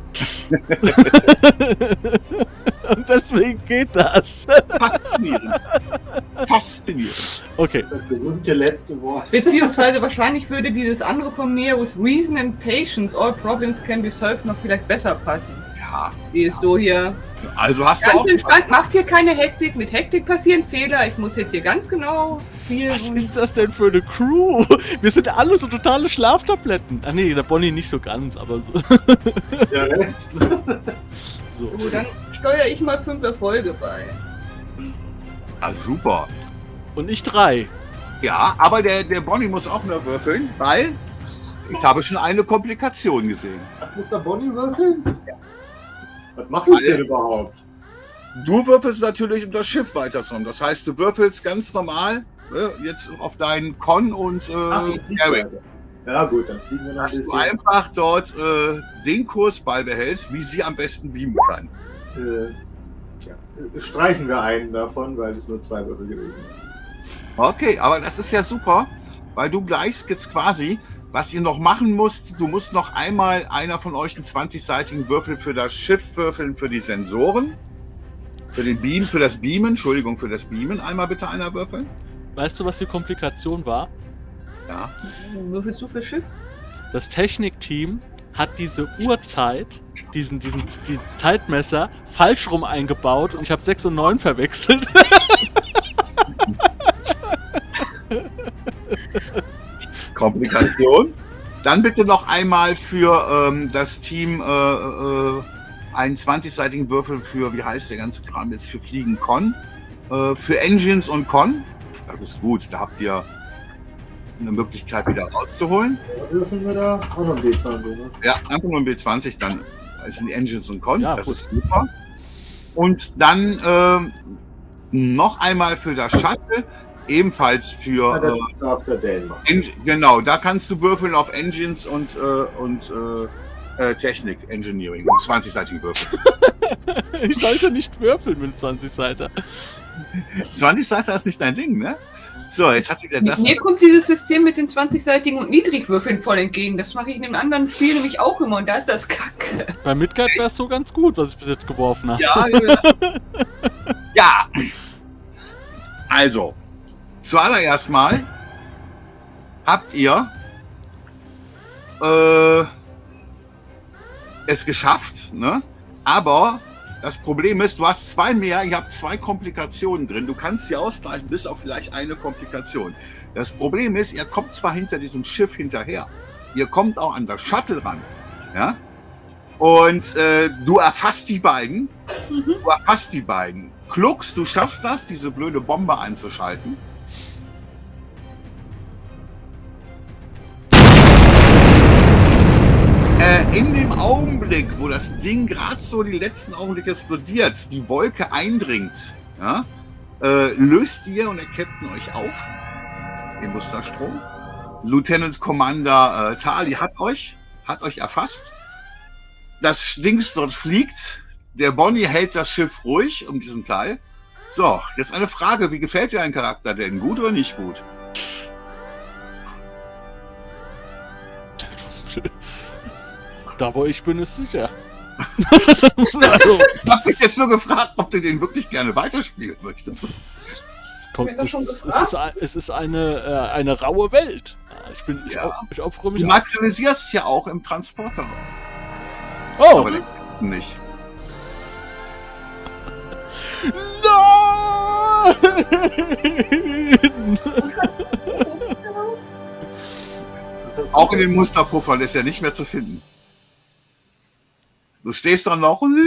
Und deswegen geht das. Faszinierend. Faszinierend. Okay, Das berühmte letzte Wort. Beziehungsweise wahrscheinlich würde dieses andere von mir, with reason and patience, all problems can be solved, noch vielleicht besser passen. Ja, Die ist so hier. also hast du Ganz auch. entspannt, macht hier keine Hektik. Mit Hektik passieren Fehler. Ich muss jetzt hier ganz genau viel. was ist das denn für eine Crew? Wir sind alle so totale Schlaftabletten. Ah nee, der Bonnie nicht so ganz, aber so. Der Rest. so. So, dann steuere ich mal 5 Erfolge bei. Ah, super. Und ich 3. Ja, aber der Bonnie muss auch nur würfeln, weil ich habe schon eine Komplikation gesehen. Muss der Bonnie würfeln? Was macht ich denn überhaupt? Du würfelst natürlich um das Schiff weiter, Tom. Das heißt, du würfelst ganz normal jetzt auf deinen Con und Gary. Ja gut, dann fliegen wir noch ein Dass du bisschen. einfach dort den Kurs beibehältst, wie sie am besten beamen kann. Streichen wir einen davon, weil es nur 2 Würfel gewesen sind. Okay, aber das ist ja super, weil du gleichst jetzt quasi, was ihr noch machen müsst, du musst noch einmal einer von euch einen 20-seitigen Würfel für das Schiff würfeln, für die Sensoren, für den Beam, für das Beamen, Entschuldigung, für das Beamen einmal bitte einer würfeln. Weißt du, was die Komplikation war? Ja. Würfelst du für Schiff? Das Technikteam hat diese Uhrzeit, die Zeitmesser, falsch rum eingebaut und ich habe 6 und 9 verwechselt. Komplikation. Dann bitte noch einmal für das Team einen 20-seitigen Würfel für, wie heißt der ganze Kram jetzt, für Fliegen Con. Für Engines und Con. Das ist gut, da habt ihr eine Möglichkeit wieder rauszuholen. Was würfeln wir da? Auch noch ein B20, ne? Ja, einfach nur ein B20, dann sind die Engines und Con. Ja, das gut. ist super. Und dann noch einmal für das Shuttle, ebenfalls Ja, das für darf der Dan machen. genau, da kannst du würfeln auf Engines und Technik, Engineering, und 20-seitigen Würfel. Ich sollte nicht würfeln mit 20 Seiten. 20 Seiten ist nicht dein Ding, ne? So, jetzt hat sich der das. Mir kommt dieses System mit den 20-seitigen und Niedrigwürfeln voll entgegen. Das mache ich in einem anderen Spiel nämlich auch immer und da ist das Kacke. Bei Midgard wäre es so ganz gut, was ich bis jetzt geworfen habe. Ja, ja. Ja. Also, zuallererst mal habt ihr es geschafft, ne? Aber das Problem ist, du hast 2 mehr, ihr habt 2 Komplikationen drin. Du kannst sie ausgleichen, bis auf vielleicht eine Komplikation. Das Problem ist, ihr kommt zwar hinter diesem Schiff hinterher, ihr kommt auch an das Shuttle ran, ja? Und du erfasst die beiden. Du erfasst die beiden. Klux, du schaffst das, diese blöde Bombe einzuschalten. In dem Augenblick, wo das Ding gerade so die letzten Augenblicke explodiert, die Wolke eindringt, ja, löst ihr und der Captain euch auf im Musterstrom. Lieutenant Commander Tali hat euch erfasst. Das Ding dort fliegt. Der Bonnie hält das Schiff ruhig um diesen Teil. So, jetzt eine Frage. Wie gefällt dir ein Charakter denn? Gut oder nicht gut? Da wo ich bin, ist sicher. Also, Ich habe mich jetzt nur gefragt, ob du den wirklich gerne weiterspielen möchtest. kommt, das schon es ist eine raue Welt. Ja, ich opfere mich Du auch. materialisierst ja auch im Transporter. Oh! Aber den Captain nicht. Nein! Auch in den Musterpuffern ist er nicht mehr zu finden. Du stehst dann noch und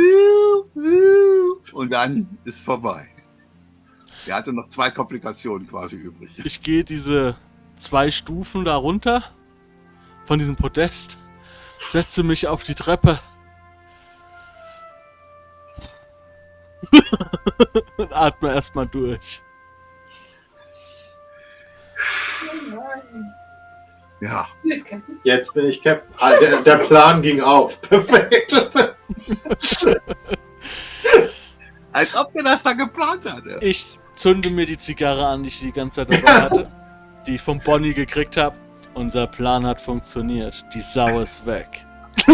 dann ist vorbei. Er hatte noch 2 Komplikationen quasi übrig. Ich gehe diese 2 Stufen da runter von diesem Podest, setze mich auf die Treppe und atme erstmal durch. Ja. Jetzt Captain. Jetzt bin ich Captain. Ah, der Plan ging auf. Perfekt. Als ob der das da geplant hatte. Ich zünde mir die Zigarre an, die ich die ganze Zeit dabei hatte, die ich von Bonnie gekriegt habe. Unser Plan hat funktioniert. Die Sau ist weg.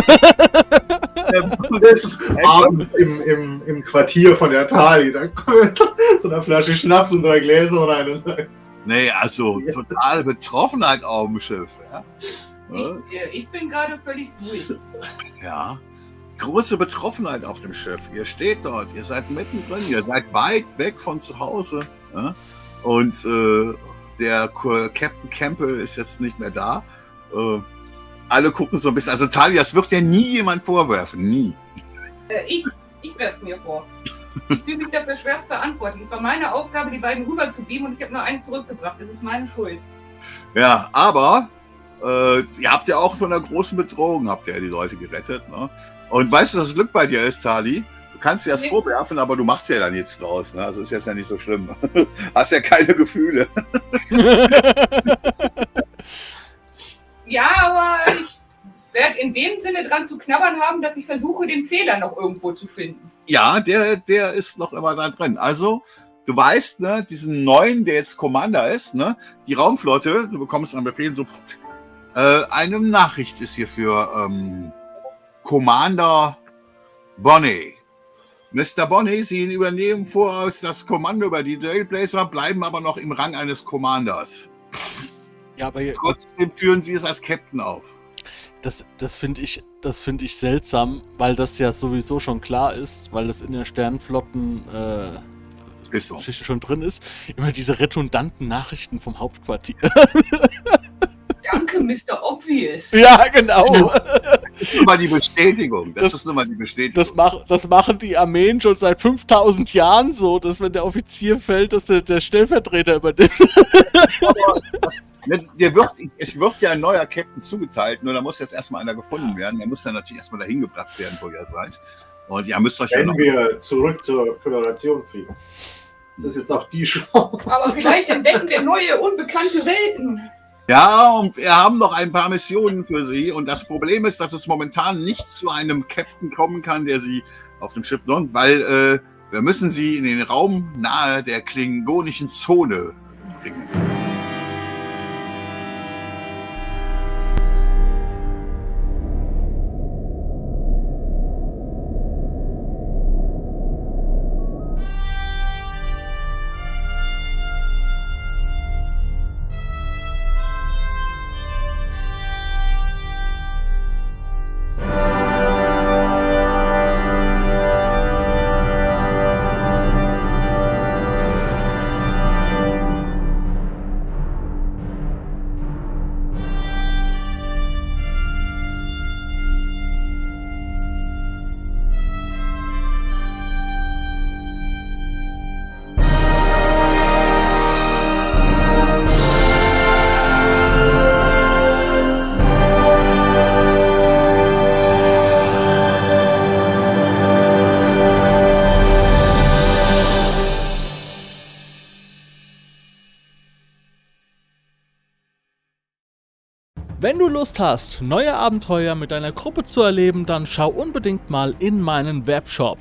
Das ist abends im Quartier von der Tali. Dann kommen so eine Flasche Schnaps und 3 Gläser rein. Und sagt, Nee, also totale Betroffenheit auf dem Schiff. Ja. Ich bin gerade völlig ruhig. Ja. Große Betroffenheit auf dem Schiff. Ihr steht dort, ihr seid mittendrin, ihr seid weit weg von zu Hause. Ja? Und der Captain Campbell ist jetzt nicht mehr da. Alle gucken so ein bisschen. Also Talia, das wird ja nie jemand vorwerfen. Nie. Ich werfe es mir vor. Ich fühle mich dafür schwerst verantwortlich. Es war meine Aufgabe, die beiden rüber zu beamen und ich habe nur einen zurückgebracht. Das ist meine Schuld. Ja, aber ihr habt ja auch von einer großen Bedrohung habt ihr ja die Leute gerettet. Ne? Und weißt du, was das Glück bei dir ist, Tali? Du kannst dir das vorwerfen, aber du machst ja dann nichts draus. Ne? Also ist jetzt ja nicht so schlimm. Hast ja keine Gefühle. Ja, aber ich werde in dem Sinne dran zu knabbern haben, dass ich versuche, den Fehler noch irgendwo zu finden. Ja, der ist noch immer da drin. Also, du weißt, ne, diesen neuen, der jetzt Commander ist, ne, die Raumflotte, du bekommst einen Befehl, so, eine Nachricht ist hier für Commander Bonnie. Mr. Bonnie, Sie übernehmen voraus das Kommando über die Trailblazer, bleiben aber noch im Rang eines Commanders. Ja, aber Trotzdem führen Sie es als Captain auf. das finde ich seltsam, weil das ja sowieso schon klar ist, weil das in der Sternenflotten Geschichte schon drin ist. Immer diese redundanten Nachrichten vom Hauptquartier. Danke, Mr. Obvious. Ja, genau. Das ist nur mal die Bestätigung. Das machen die Armeen schon seit 5000 Jahren so, dass wenn der Offizier fällt, dass der Stellvertreter übernimmt. Es wird ja ein neuer Captain zugeteilt, nur da muss jetzt erstmal einer gefunden werden. Der muss dann natürlich erstmal dahin gebracht werden, wo ihr seid. Und ihr müsst euch wenn wir zurück zur Föderation fliegen. Das ist jetzt auch die Chance. Aber vielleicht entdecken wir neue, unbekannte Welten. Ja, und wir haben noch ein paar Missionen für Sie. Und das Problem ist, dass es momentan nicht zu einem Captain kommen kann, der Sie auf dem Schiff sonnt, weil wir müssen Sie in den Raum nahe der klingonischen Zone bringen. Wenn du Lust hast, neue Abenteuer mit deiner Gruppe zu erleben, dann schau unbedingt mal in meinen Webshop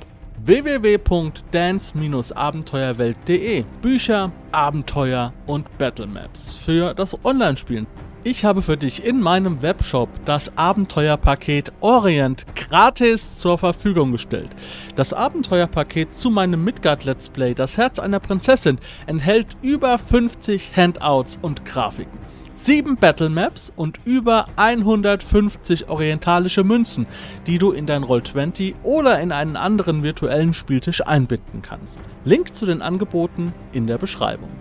www.dance-abenteuerwelt.de. Bücher, Abenteuer und Battlemaps für das Online-Spielen. Ich habe für dich in meinem Webshop das Abenteuerpaket Orient gratis zur Verfügung gestellt. Das Abenteuerpaket zu meinem Midgard Let's Play, das Herz einer Prinzessin, enthält über 50 Handouts und Grafiken, 7 Battlemaps und über 150 orientalische Münzen, die du in dein Roll20 oder in einen anderen virtuellen Spieltisch einbinden kannst. Link zu den Angeboten in der Beschreibung.